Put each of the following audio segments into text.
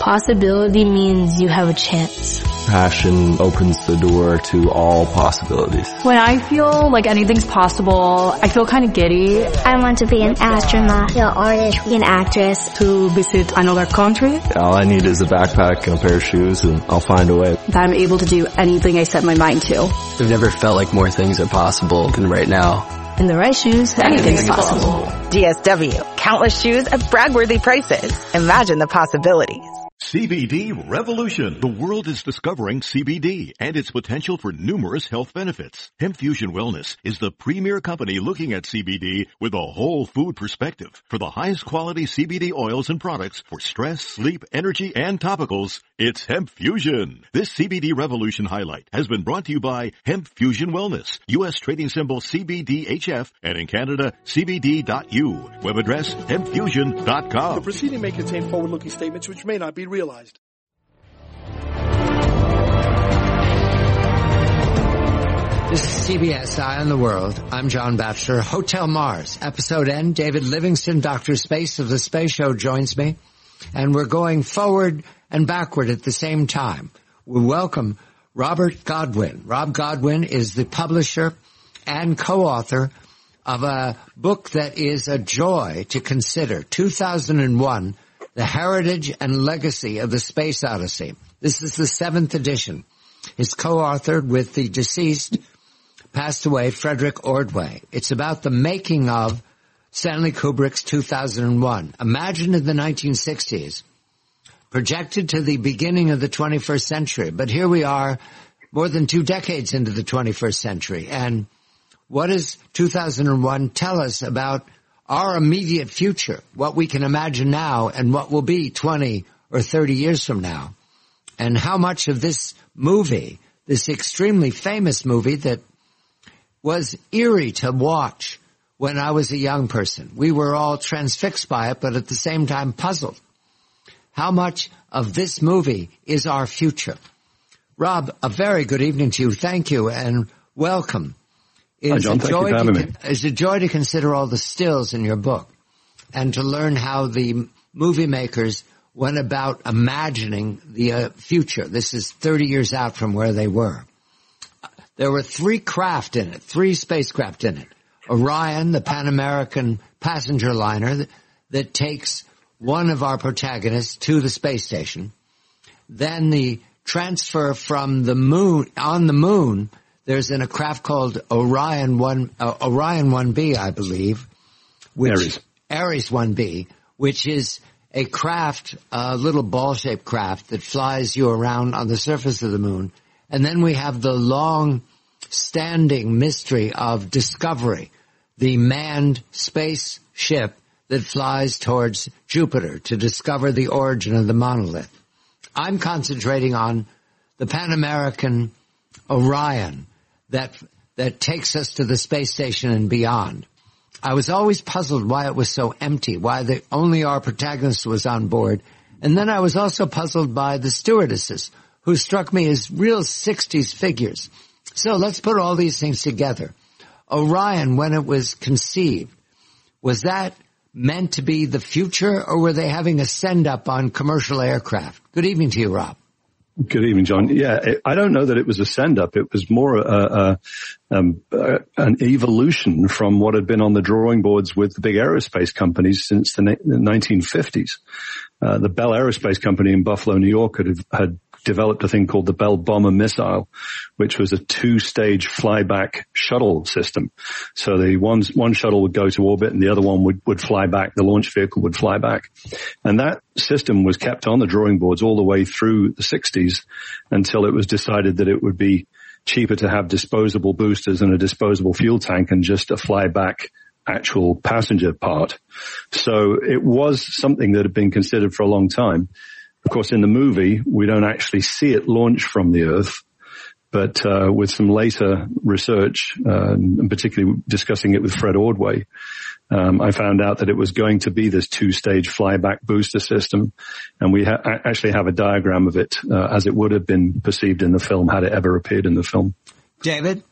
Possibility means you have a chance. Passion opens the door to all possibilities. When I feel like anything's possible, I feel kind of giddy. I want to be an astronaut, an artist, an actress. To visit another country. All I need is a backpack and a pair of shoes, and I'll find a way. That I'm able to do anything I set my mind to. I've never felt like more things are possible than right now. In the right shoes, anything's possible. DSW. Countless shoes at brag-worthy prices. Imagine the possibilities. CBD Revolution. The world is discovering CBD and its potential for numerous health benefits. Hemp Fusion Wellness is the premier company looking at CBD with a whole food perspective. For the highest quality CBD oils and products for stress, sleep, energy, and topicals, it's Hemp Fusion. This CBD Revolution highlight has been brought to you by Hemp Fusion Wellness, U.S. trading symbol CBDHF, and in Canada, CBD.U. Web address, hempfusion.com. The proceeding may contain forward-looking statements which may not be realized. This is CBS Eye on the World. I'm John Batchelor. Hotel Mars, episode N. David Livingston, Dr. Space of the Space Show, joins me. And we're going forward and backward at the same time. We welcome Robert Godwin. Rob Godwin is the publisher and co-author of a book that is a joy to consider, 2001, The Heritage and Legacy of the Space Odyssey. This is the 7th edition. It's co-authored with the deceased, passed away, Frederick Ordway. It's about the making of Stanley Kubrick's 2001. Imagined in the 1960s, projected to the beginning of the 21st century. But here we are, more than 2 decades into the 21st century. And what does 2001 tell us about our immediate future, what we can imagine now and what will be 20 or 30 years from now? And how much of this movie, this extremely famous movie that was eerie to watch when I was a young person. We were all transfixed by it, but at the same time puzzled. How much of this movie is our future? Rob, a very good evening to you. Thank you and welcome. Hi, John. Thank you for having me. It's a joy to consider all the stills in your book and to learn how the movie makers went about imagining the future. This is 30 years out from where they were. There were 3 spacecraft in it. Orion, the Pan American passenger liner that takes one of our protagonists to the space station. Then the transfer from the moon, on the moon, there's a craft called Orion 1B, I believe. Ares 1B, which is a craft, a little ball-shaped craft that flies you around on the surface of the moon. And then we have the long-standing mystery of Discovery, the manned spaceship that flies towards Jupiter to discover the origin of the monolith. I'm concentrating on the Pan American Orion that takes us to the space station and beyond. I was always puzzled why it was so empty, why only our protagonist was on board. And then I was also puzzled by the stewardesses, who struck me as real 60s figures. So let's put all these things together. Orion, when it was conceived, was that meant to be the future, or were they having a send-up on commercial aircraft? Good evening to you, Rob. Good evening, John. Yeah, I don't know that it was a send-up. It was more an evolution from what had been on the drawing boards with the big aerospace companies since the 1950s. The Bell Aerospace Company in Buffalo, New York had developed a thing called the Bell Bomber Missile, which was a 2-stage flyback shuttle system. So the one shuttle would go to orbit and the other one would fly back. The launch vehicle would fly back. And that system was kept on the drawing boards all the way through the 60s until it was decided that it would be cheaper to have disposable boosters and a disposable fuel tank and just a flyback actual passenger part. So it was something that had been considered for a long time. Of course, in the movie, we don't actually see it launch from the Earth, but with some later research, and particularly discussing it with Fred Ordway, I found out that it was going to be this 2-stage flyback booster system, and we actually have a diagram of it as it would have been perceived in the film had it ever appeared in the film. David?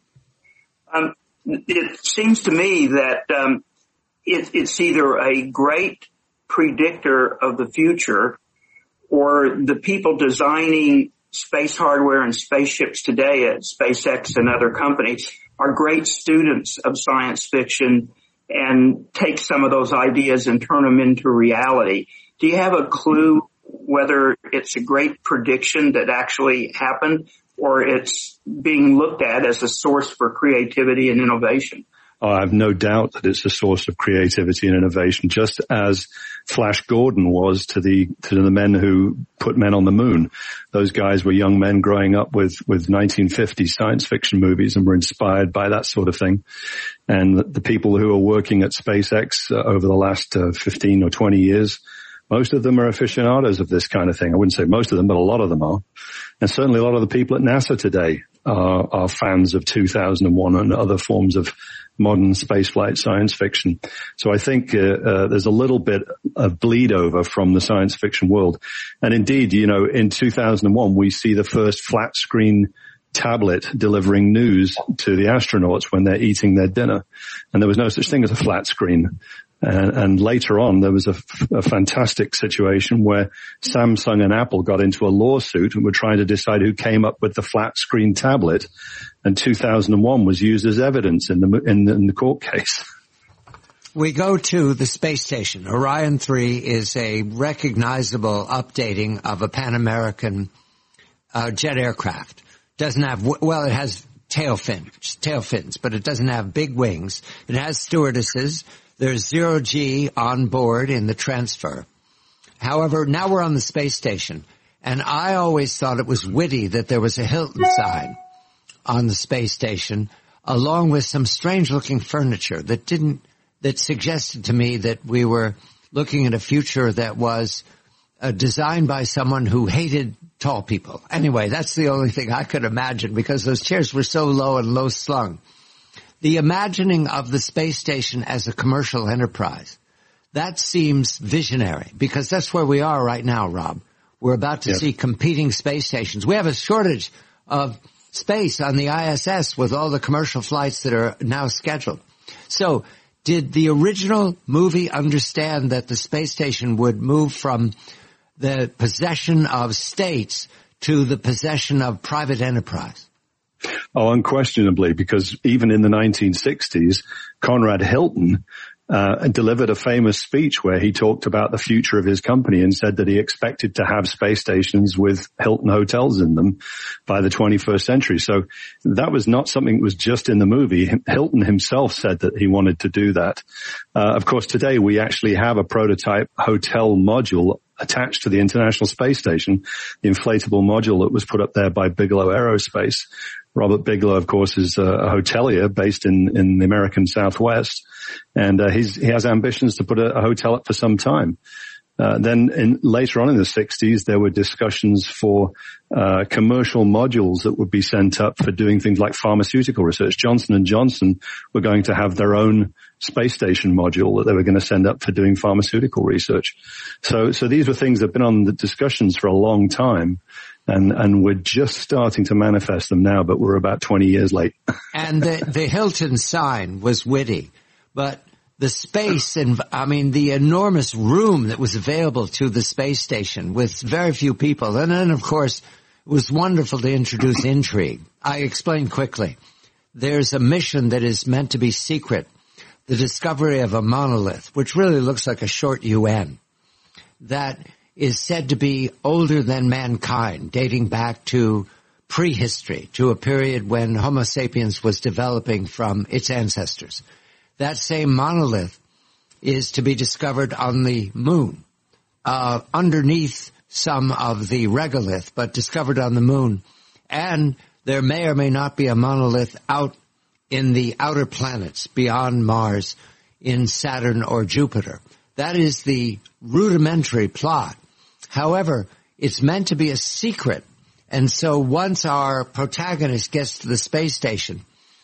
It seems to me that it's either a great predictor of the future or the people designing space hardware and spaceships today at SpaceX and other companies are great students of science fiction and take some of those ideas and turn them into reality. Do you have a clue whether it's a great prediction that actually happened or it's being looked at as a source for creativity and innovation? I have no doubt that it's a source of creativity and innovation, just as Flash Gordon was to the men who put men on the moon. Those guys were young men growing up with 1950 science fiction movies and were inspired by that sort of thing. And the people who are working at SpaceX over the last 15 or 20 years, most of them are aficionados of this kind of thing. I wouldn't say most of them, but a lot of them are. And certainly a lot of the people at NASA today are fans of 2001 and other forms of modern spaceflight science fiction. So I think there's a little bit of bleed over from the science fiction world. And indeed, in 2001, we see the first flat screen tablet delivering news to the astronauts when they're eating their dinner. And there was no such thing as a flat screen. And later on, there was a fantastic situation where Samsung and Apple got into a lawsuit and were trying to decide who came up with the flat screen tablet. And 2001 was used as evidence in the court case. We go to the space station. Orion 3 is a recognizable updating of a Pan American jet aircraft. Doesn't have, it has tail fins, but it doesn't have big wings. It has stewardesses. There's 0G on board in the transfer. However, now we're on the space station, and I always thought it was witty that there was a Hilton sign on the space station, along with some strange-looking furniture that suggested to me that we were looking at a future that was designed by someone who hated tall people. Anyway, that's the only thing I could imagine because those chairs were so low and low-slung. The imagining of the space station as a commercial enterprise, that seems visionary because that's where we are right now, Rob. We're about to see competing space stations. We have a shortage of space on the ISS with all the commercial flights that are now scheduled. So did the original movie understand that the space station would move from the possession of states to the possession of private enterprise? Oh, unquestionably, because even in the 1960s, Conrad Hilton delivered a famous speech where he talked about the future of his company and said that he expected to have space stations with Hilton hotels in them by the 21st century. So that was not something that was just in the movie. Hilton himself said that he wanted to do that. Of course, today we actually have a prototype hotel module attached to the International Space Station, the inflatable module that was put up there by Bigelow Aerospace. Robert Bigelow, of course, is a hotelier based in the American Southwest, and he has ambitions to put a hotel up for some time. Then later on in the 60s, there were discussions for commercial modules that would be sent up for doing things like pharmaceutical research. Johnson & Johnson were going to have their own space station module that they were going to send up for doing pharmaceutical research. So these were things that have been on the discussions for a long time. And we're just starting to manifest them now, but we're about 20 years late. And the Hilton sign was witty, but the space and, the enormous room that was available to the space station with very few people. And then, of course, it was wonderful to introduce intrigue. I explained quickly. There's a mission that is meant to be secret, the discovery of a monolith, which really looks like a short UN, that is said to be older than mankind, dating back to prehistory, to a period when Homo sapiens was developing from its ancestors. That same monolith is to be discovered on the moon, underneath some of the regolith, but discovered on the moon. And there may or may not be a monolith out in the outer planets beyond Mars, in Saturn or Jupiter. That is the rudimentary plot. However, it's meant to be a secret. And so once our protagonist gets to the space station,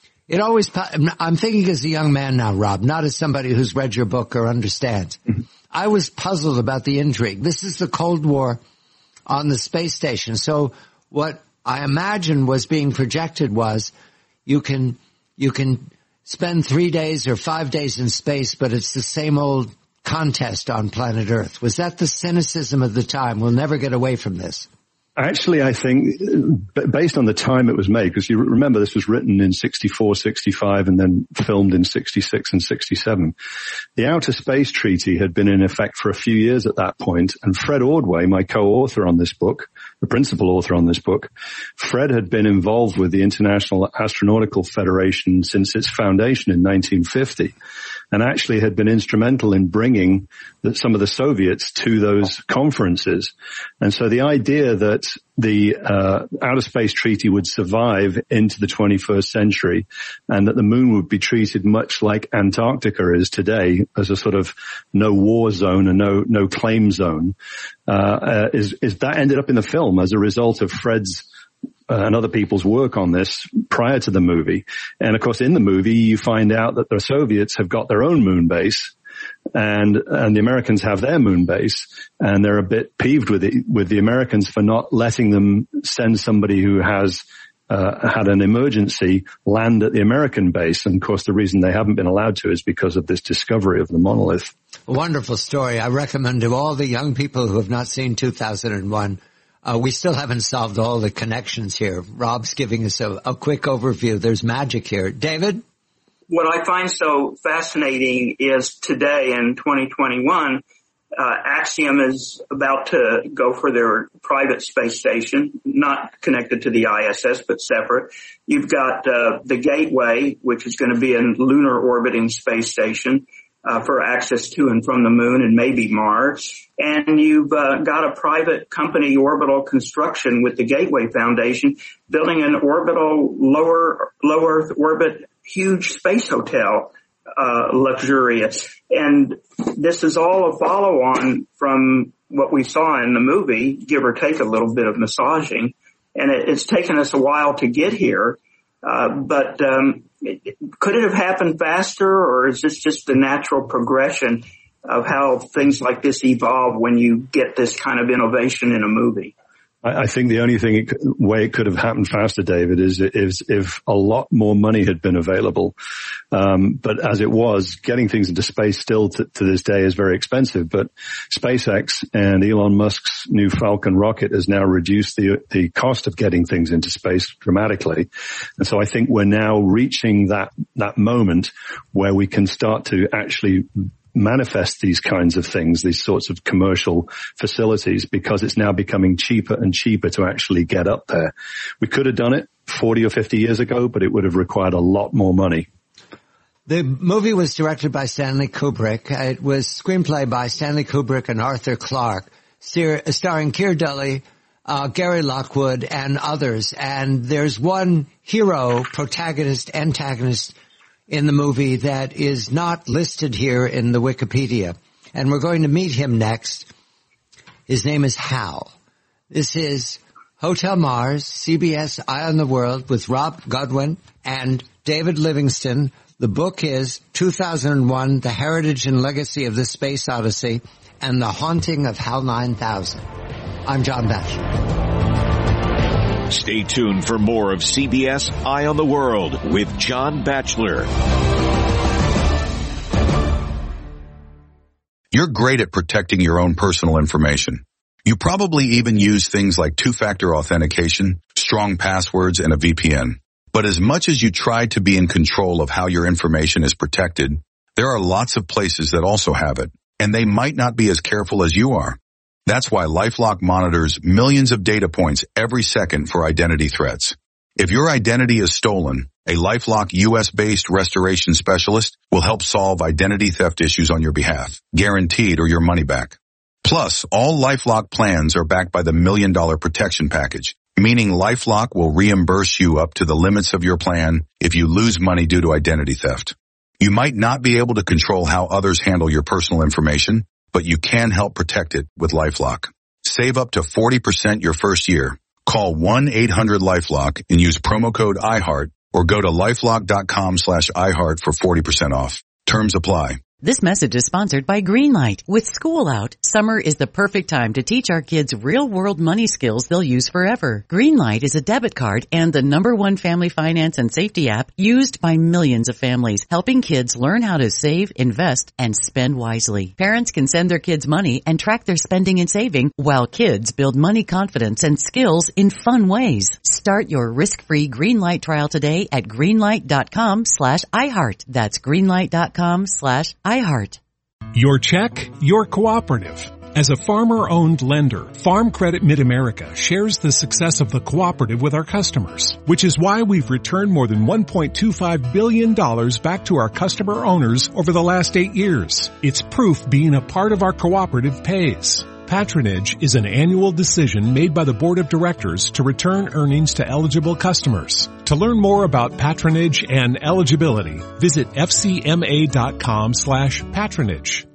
I'm thinking as a young man now, Rob, not as somebody who's read your book or understands. I was puzzled about the intrigue. This is the Cold War on the space station. So what I imagine was being projected was you can spend 3 days or 5 days in space, but it's the same old contest on planet Earth? Was that the cynicism of the time? We'll never get away from this. Actually, I think, based on the time it was made, because you remember this was written in 64, 65, and then filmed in 66 and 67. The Outer Space Treaty had been in effect for a few years at that point, and Fred Ordway, my co-author on this book, the principal author on this book, Fred had been involved with the International Astronautical Federation since its foundation in 1950. And actually had been instrumental in bringing some of the Soviets to those conferences. And so the idea that the Outer Space Treaty would survive into the 21st century and that the moon would be treated much like Antarctica is today as a sort of no war zone and no claim zone, is that ended up in the film as a result of Fred's and other people's work on this prior to the movie. And of course, in the movie, you find out that the Soviets have got their own moon base and the Americans have their moon base, and they're a bit peeved with the Americans for not letting them send somebody who has had an emergency land at the American base. And of course, the reason they haven't been allowed to is because of this discovery of the monolith. A wonderful story. I recommend to all the young people who have not seen 2001. We still haven't solved all the connections here. Rob's giving us a quick overview. There's magic here. David? What I find so fascinating is today in 2021, Axiom is about to go for their private space station, not connected to the ISS, but separate. You've got the Gateway, which is going to be a lunar orbiting space station for access to and from the moon and maybe Mars. And you've got a private company, Orbital Construction, with the Gateway Foundation, building an orbital low Earth orbit, huge space hotel, luxurious. And this is all a follow-on from what we saw in the movie, give or take a little bit of massaging. And it's taken us a while to get here. But could it have happened faster, or is this just the natural progression of how things like this evolve when you get this kind of innovation in a movie? I think the only way it could have happened faster, David, is if a lot more money had been available. But as it was, getting things into space still to this day is very expensive. But SpaceX and Elon Musk's new Falcon rocket has now reduced the cost of getting things into space dramatically. And so I think we're now reaching that moment where we can start to actually manifest these kinds of things, these sorts of commercial facilities, because it's now becoming cheaper and cheaper to actually get up there. We could have done it 40 or 50 years ago, but it would have required a lot more money. The movie was directed by Stanley Kubrick. It was screenplay by Stanley Kubrick and Arthur Clarke, starring Keir Dullea, Gary Lockwood, and others. And there's one hero, protagonist, antagonist in the movie that is not listed here in the Wikipedia. And we're going to meet him next. His name is Hal. This is Hotel Mars, CBS Eye on the World with Rob Godwin and David Livingston. The book is 2001, The Heritage and Legacy of the Space Odyssey and the Haunting of HAL 9000. I'm John Batchelor. Stay tuned for more of CBS Eye on the World with John Batchelor. You're great at protecting your own personal information. You probably even use things like two-factor authentication, strong passwords, and a VPN. But as much as you try to be in control of how your information is protected, there are lots of places that also have it, and they might not be as careful as you are. That's why LifeLock monitors millions of data points every second for identity threats. If your identity is stolen, a LifeLock US-based restoration specialist will help solve identity theft issues on your behalf, guaranteed or your money back. Plus, all LifeLock plans are backed by the $1 Million Protection Package, meaning LifeLock will reimburse you up to the limits of your plan if you lose money due to identity theft. You might not be able to control how others handle your personal information, but you can help protect it with LifeLock. Save up to 40% your first year. Call 1-800-LifeLock and use promo code iHeart or go to LifeLock.com/iHeart for 40% off. Terms apply. This message is sponsored by Greenlight. With school out, summer is the perfect time to teach our kids real-world money skills they'll use forever. Greenlight is a debit card and the #1 family finance and safety app used by millions of families, helping kids learn how to save, invest, and spend wisely. Parents can send their kids money and track their spending and saving, while kids build money confidence and skills in fun ways. Start your risk-free Greenlight trial today at greenlight.com/iHeart. That's greenlight.com/iHeart. Your check, your cooperative. As a farmer-owned lender, Farm Credit Mid-America shares the success of the cooperative with our customers, which is why we've returned more than $1.25 billion back to our customer owners over the last 8 years. It's proof being a part of our cooperative pays. Patronage is an annual decision made by the Board of Directors to return earnings to eligible customers. To learn more about patronage and eligibility, visit fcma.com/patronage.